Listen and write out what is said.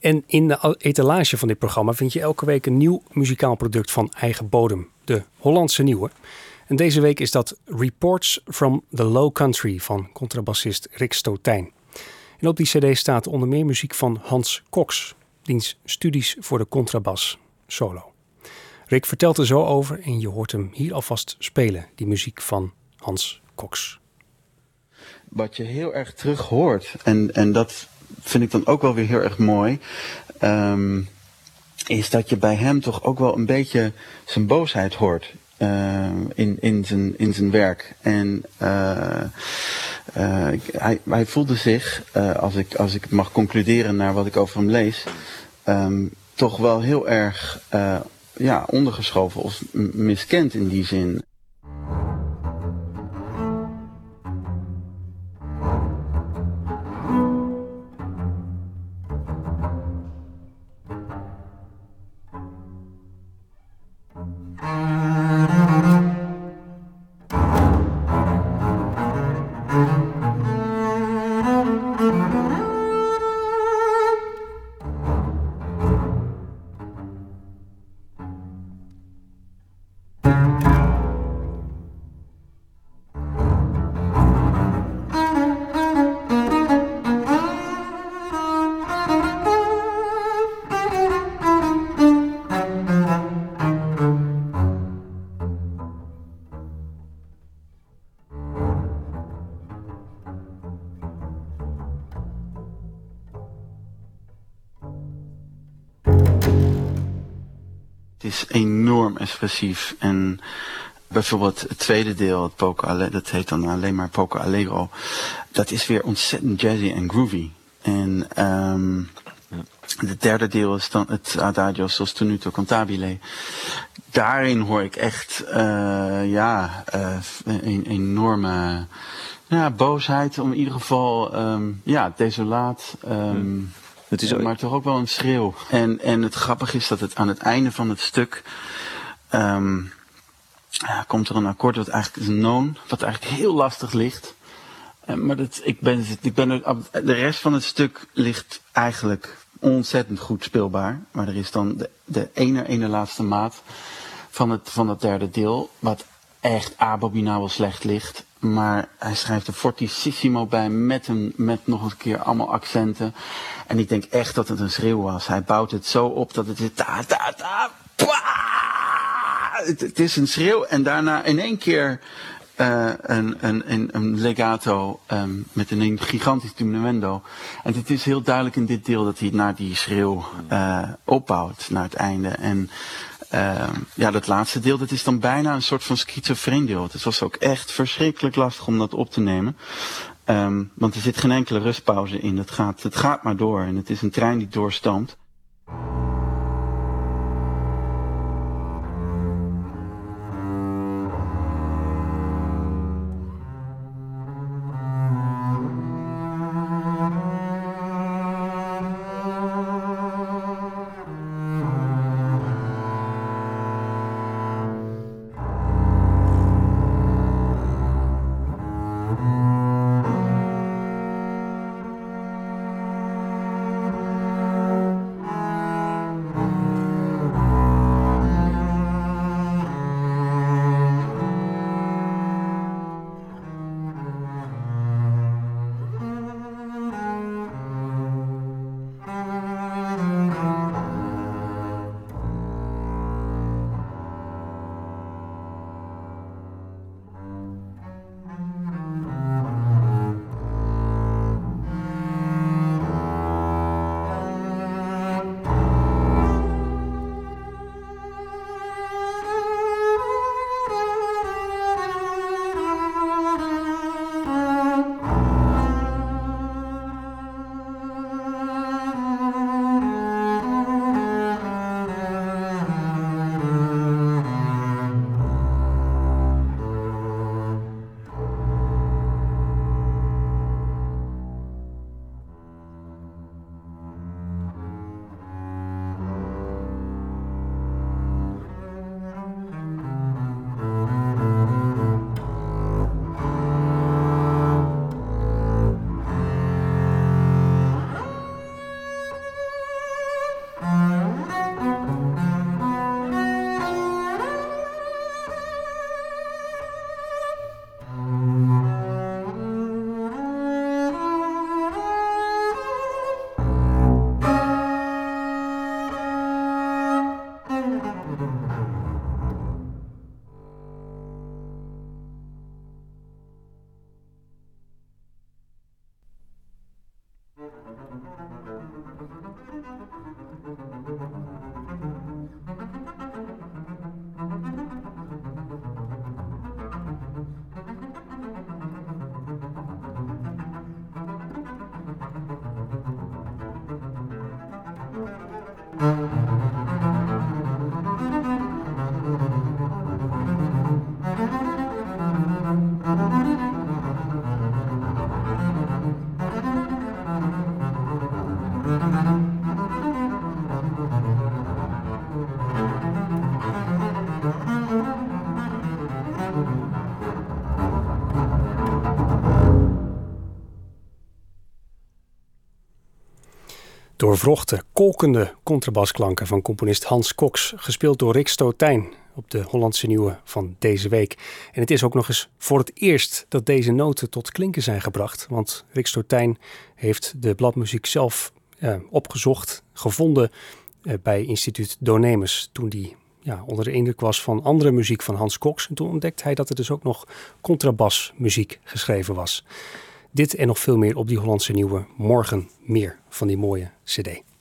En in de etalage van dit programma vind je elke week een nieuw muzikaal product van eigen bodem. De Hollandse nieuwe. En deze week is dat Reports from the Low Country van contrabassist Rick Stotijn. En op die cd staat onder meer muziek van Hans Cox, diens studies voor de contrabas solo. Rick vertelt er zo over en je hoort hem hier alvast spelen, die muziek van Hans Cox. Wat je heel erg terug hoort, en dat vind ik dan ook wel weer heel erg mooi, is dat je bij hem toch ook wel een beetje zijn boosheid hoort in zijn werk. En hij voelde zich, als ik mag concluderen naar wat ik over hem lees, toch wel heel erg ondergeschoven of miskend in die zin. Het is enorm expressief en bijvoorbeeld het tweede deel, het Poco, dat heet dan alleen maar Poco Allegro, dat is weer ontzettend jazzy en groovy. En het derde deel is dan het Adagio sostenuto cantabile. Daarin hoor ik echt een enorme boosheid, om in ieder geval desolaat. Het is maar toch ook wel een schreeuw. En het grappige is dat het aan het einde van het stuk komt er een akkoord wat eigenlijk is een noon, wat eigenlijk heel lastig ligt. Maar de rest van het stuk ligt eigenlijk ontzettend goed speelbaar. Maar er is dan de ene laatste maat van het derde deel, wat echt abominabel slecht ligt. Maar hij schrijft een fortissimo bij met nog een keer allemaal accenten. En ik denk echt dat het een schreeuw was. Hij bouwt het zo op dat het is het is een schreeuw en daarna in één keer een legato met een gigantisch diminuendo. En het is heel duidelijk in dit deel dat hij naar die schreeuw opbouwt naar het einde. En dat laatste deel, dat is dan bijna een soort van schizofreen deel. Het was ook echt verschrikkelijk lastig om dat op te nemen. Want er zit geen enkele rustpauze in. Het gaat maar door en het is een trein die doorstoomt. Doorvrochte, kolkende contrabasklanken van componist Hans Cox, gespeeld door Rick Stotijn op de Hollandse Nieuwe van deze week. En het is ook nog eens voor het eerst dat deze noten tot klinken zijn gebracht, want Rick Stotijn heeft de bladmuziek zelf opgezocht, gevonden bij instituut Donemus, toen hij onder de indruk was van andere muziek van Hans Cox. En toen ontdekte hij dat er dus ook nog contrabasmuziek geschreven was. Dit en nog veel meer op die Hollandse Nieuwe. Morgen meer van die mooie cd.